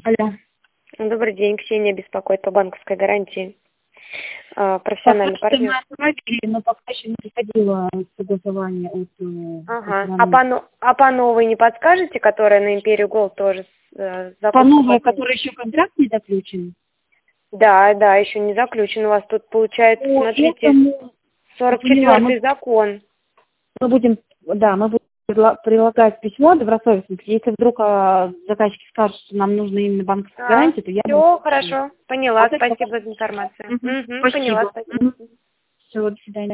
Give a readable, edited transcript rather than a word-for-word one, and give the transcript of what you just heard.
Алло. Добрый день, Ксения беспокоит по банковской гарантии. Профессиональный партнер. Мы отправили, но пока еще не приходило согласование от Ага. А по новой не подскажете, которая на Империю Голд тоже по новой, которая еще контракт не заключен? Да, еще не заключен. У вас тут получается, смотрите, 44-й закон. Мы будем прилагать письмо добросовестно. Если вдруг заказчик скажет, что нам нужно именно банковская гарантия, то я... Все, хорошо. Поняла. Спасибо за информацию. Спасибо. Поняла, спасибо. Все, до свидания.